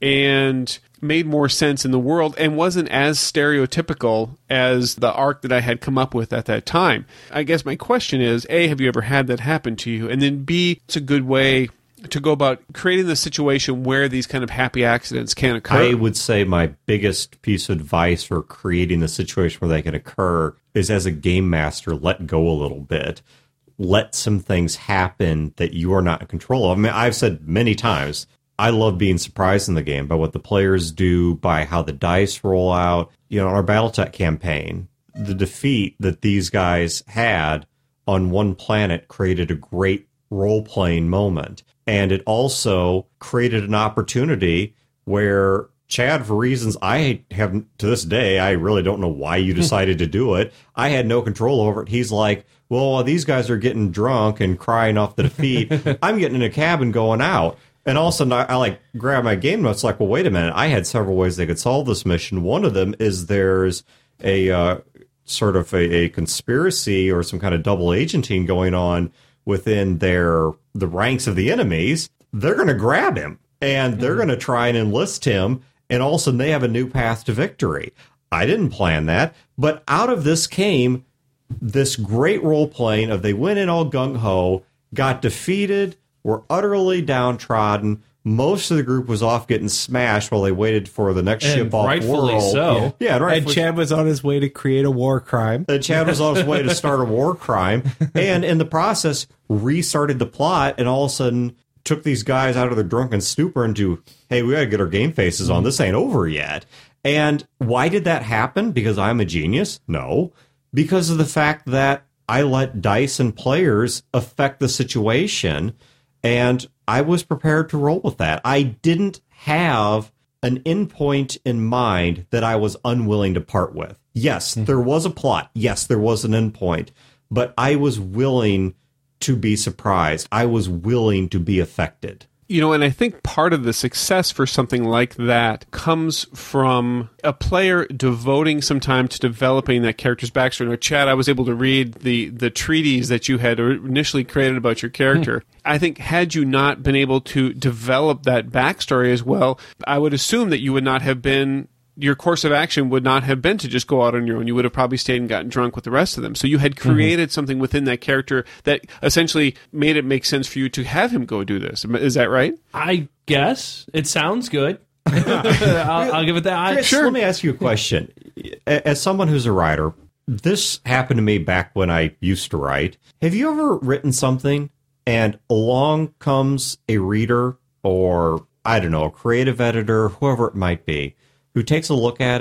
and made more sense in the world and wasn't as stereotypical as the arc that I had come up with at that time. I guess my question is, A, have you ever had that happen to you? And then B, it's a good way to go about creating the situation where these kind of happy accidents can occur. I would say my biggest piece of advice for creating the situation where they can occur is, as a game master, let go a little bit. Let some things happen that you are not in control of. I mean, I've said many times, I love being surprised in the game by what the players do, by how the dice roll out. You know, on our Battletech campaign, the defeat that these guys had on one planet created a great role-playing moment. And it also created an opportunity where Chad, for reasons I have to this day, I really don't know why you decided to do it. I had no control over it. He's like, well, while these guys are getting drunk and crying off the defeat, I'm getting in a cabin going out. And all of a sudden, I, I like grab my game notes, like, well, wait a minute. I had several ways they could solve this mission. One of them is there's a uh, sort of a, a conspiracy or some kind of double agenting going on within their the ranks of the enemies. They're going to grab him, and they're going to try and enlist him, and all of a sudden they have a new path to victory. I didn't plan that, but out of this came this great role-playing of they went in all gung-ho, got defeated, were utterly downtrodden. Most of the group was off getting smashed while they waited for the next And ship off rightfully world. so. Yeah, yeah and, And rightfully Chad was on his way to create a war crime. And Chad was on his way to start a war crime, and in the process restarted the plot, and all of a sudden took these guys out of their drunken stupor into, hey, we got to get our game faces on. This ain't over yet. And why did that happen? Because I'm a genius? No. Because of the fact that I let dice and players affect the situation, and I was prepared to roll with that. I didn't have an endpoint in mind that I was unwilling to part with. Yes, mm-hmm. there was a plot. Yes, there was an endpoint. But I was willing to be surprised. I was willing to be affected. You know, and I think part of the success for something like that comes from a player devoting some time to developing that character's backstory. Now, Chad, I was able to read the, the treatise that you had initially created about your character. I think had you not been able to develop that backstory as well, I would assume that you would not have been... your course of action would not have been to just go out on your own. You would have probably stayed and gotten drunk with the rest of them. So you had created mm-hmm. something within that character that essentially made it make sense for you to have him go do this. Is that right? I guess. It sounds good. I'll, I'll give it that. I, Chris, sure. Let me ask you a question. As someone who's a writer, this happened to me back when I used to write. Have you ever written something and along comes a reader or, I don't know, a creative editor, whoever it might be, who takes a look at it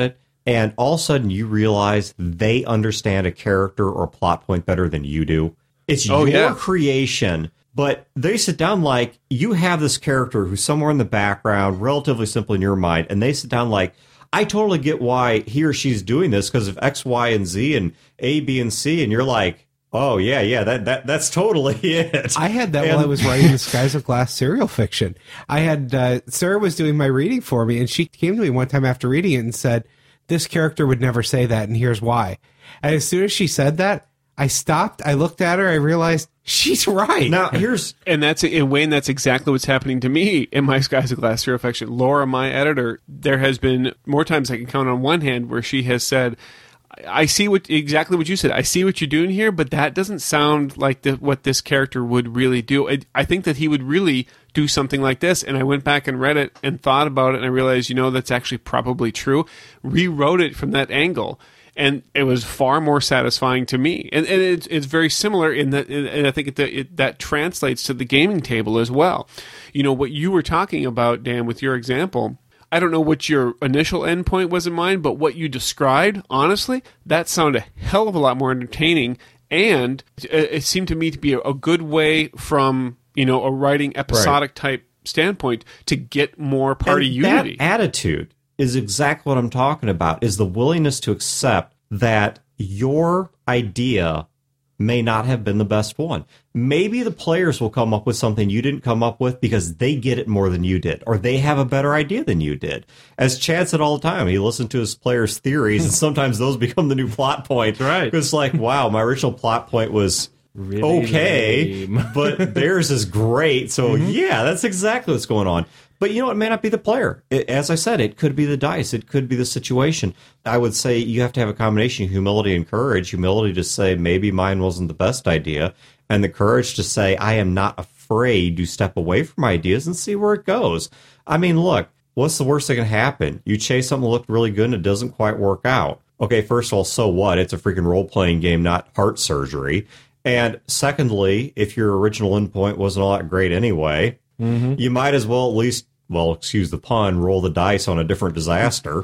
and all of a sudden you realize they understand a character or plot point better than you do. It's Oh, your yeah. creation, but they sit down like, you have this character who's somewhere in the background, relatively simple in your mind, and they sit down like, I totally get why he or she's doing this because of X, Y, and Z, and A, B, and C, and you're like, oh, yeah, yeah, that, that that's totally it. I had that And- while I was writing the Skies of Glass serial fiction. I had, uh, Sarah was doing my reading for me, and she came to me one time after reading it and said, this character would never say that, and here's why. And as soon as she said that, I stopped, I looked at her, I realized she's right. Now, here's And that's in Wayne. That's exactly what's happening to me in my Skies of Glass serial fiction. Laura, my editor, there has been more times I can count on one hand where she has said, "I see what exactly what you said. I see what you're doing here, but that doesn't sound like the, what this character would really do. I, I think that he would really do something like this." And I went back and read it and thought about it, and I realized, you know, that's actually probably true. Rewrote it from that angle. And it was far more satisfying to me, and, and it's it's very similar in that, and I think it, it, that translates to the gaming table as well. You know what you were talking about, Dan, with your example. I don't know what your initial endpoint was in mind, but what you described, honestly, that sounded a hell of a lot more entertaining, and it, it seemed to me to be a, a good way from, you know, a writing episodic type standpoint to get more party and unity. That attitude is exactly what I'm talking about, is the willingness to accept that your idea may not have been the best one. Maybe the players will come up with something you didn't come up with because they get it more than you did, or they have a better idea than you did. As Chad said all the time, he listened to his players' theories, and sometimes those become the new plot point. Right. It's like, wow, my original plot point was Really okay, lame. but theirs is great. So, yeah, that's exactly what's going on. But you know, it may not be the player. It, as I said, it could be the dice. It could be the situation. I would say you have to have a combination of humility and courage. Humility to say, maybe mine wasn't the best idea. And the courage to say, I am not afraid to step away from ideas and see where it goes. I mean, look, what's the worst that can happen? You chase something that looked really good and it doesn't quite work out. Okay, first of all, so what? It's a freaking role-playing game, not heart surgery. And secondly, if your original endpoint wasn't all that great anyway, mm-hmm. you might as well at least, well, excuse the pun, roll the dice on a different disaster.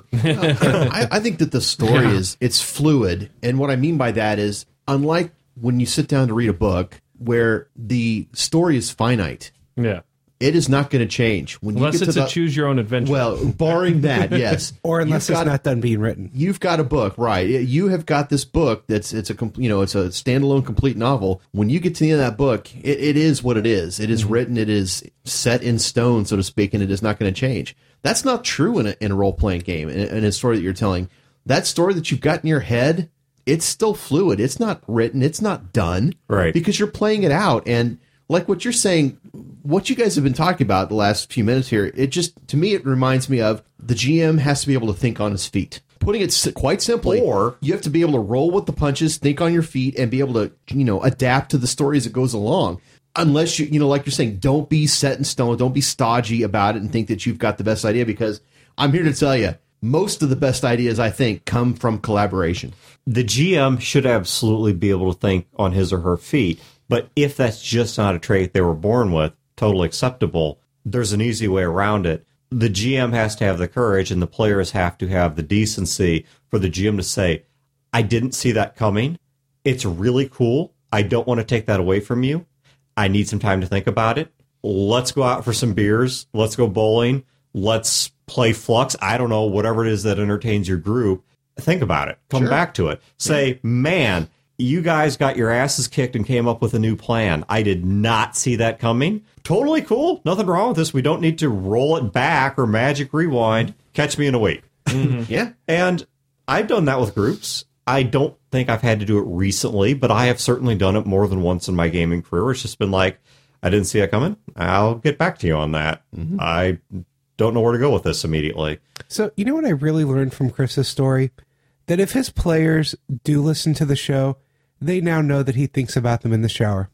I, I think that the story is it's fluid, and what I mean by that is, unlike when you sit down to read a book where the story is finite, Yeah. it is not going to change. When Unless you get it's to a the, choose your own adventure. well, barring that, yes, Or unless You've it's got- not done being written. You've got a book, right? You have got this book that's it's a com- you know it's a standalone complete novel. When you get to the end of that book, it, it is what it is. It is written. It is set in stone, so to speak, and it is not going to change. That's not true in a, in a role playing game. In, in a story that you're telling, that story that you've got in your head, it's still fluid. It's not written. It's not done, Right. Because you're playing it out. And like what you're saying, what you guys have been talking about the last few minutes here, it just, to me, it reminds me of the G M has to be able to think on his feet. Putting it si- quite simply, Or- you have to be able to roll with the punches, think on your feet, and be able to, you know, adapt to the story as it goes along. Unless you, you know, like you're saying, don't be set in stone, don't be stodgy about it and think that you've got the best idea, because I'm here to tell you, most of the best ideas, I think, come from collaboration. The G M should absolutely be able to think on his or her feet. But if that's just not a trait they were born with, totally acceptable. There's an easy way around it. The G M has to have the courage, and the players have to have the decency for the G M to say, I didn't see that coming. It's really cool. I don't want to take that away from you. I need some time to think about it. Let's go out for some beers. Let's go bowling. Let's play Flux. I don't know, whatever it is that entertains your group. Think about it. Come Sure. back to it. Say, man, you guys got your asses kicked and came up with a new plan. I did not see that coming. Totally cool. Nothing wrong with this. We don't need to roll it back or magic rewind. Catch me in a week. Yeah. And I've done that with groups. I don't think I've had to do it recently, but I have certainly done it more than once in my gaming career. It's just been like, I didn't see it coming. I'll get back to you on that. Mm-hmm. I don't know where to go with this immediately. So, you know what I really learned from Chris's story? That if his players do listen to the show, they now know that he thinks about them in the shower.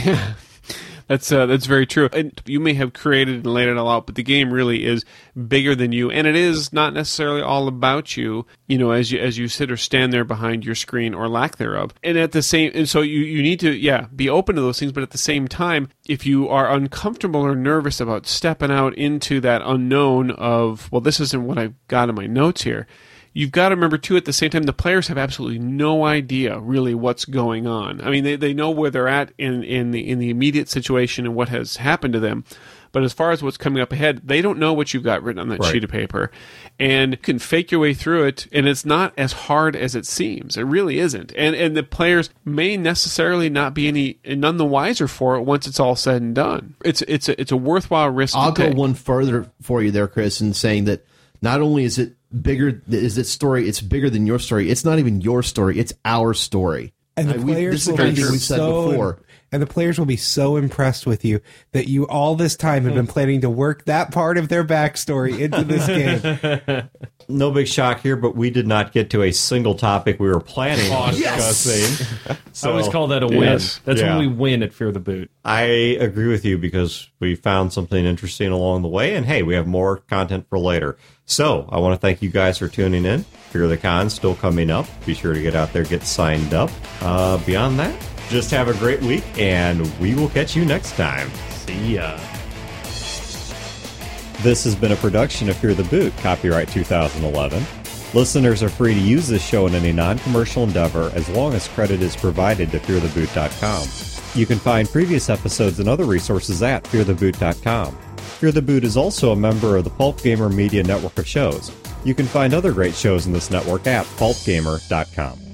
That's uh, that's very true. And you may have created and laid it all out, but the game really is bigger than you, and it is not necessarily all about you. You know, as you as you sit or stand there behind your screen or lack thereof. And at the same, and so you you need to yeah be open to those things, but at the same time, if you are uncomfortable or nervous about stepping out into that unknown of, well, this isn't what I've got in my notes here, you've got to remember, too, at the same time, the players have absolutely no idea really what's going on. I mean, they, they know where they're at in, in, the, in the immediate situation and what has happened to them. But as far as what's coming up ahead, they don't know what you've got written on that Right. sheet of paper. And you can fake your way through it, and it's not as hard as it seems. It really isn't. And and the players may necessarily not be any none the wiser for it once it's all said and done. It's it's a, it's a worthwhile risk I'll to go take. one further for you there, Chris, in saying that not only is it bigger, is it story, it's bigger than your story. It's not even your story. It's our story. And the Uh, we- players this is will the kind of be thing we've said so, before. and the players will be so impressed with you that you all this time have been planning to work that part of their backstory into this game. No big shock here, but we did not get to a single topic we were planning on Yes! discussing. I So always call that a win. Yes. That's Yeah. when we win at Fear the Boot. I agree with you because we found something interesting along the way, and hey, we have more content for later. So I want to thank you guys for tuning in. Fear the Con still coming up. Be sure to get out there, get signed up. Uh, beyond that, just have a great week, and we will catch you next time. See ya. This has been a production of Fear the Boot, copyright two thousand eleven. Listeners are free to use this show in any non-commercial endeavor as long as credit is provided to fear the boot dot com. You can find previous episodes and other resources at fear the boot dot com. Fear the Boot is also a member of the Pulp Gamer Media network of shows. You can find other great shows in this network at pulp gamer dot com.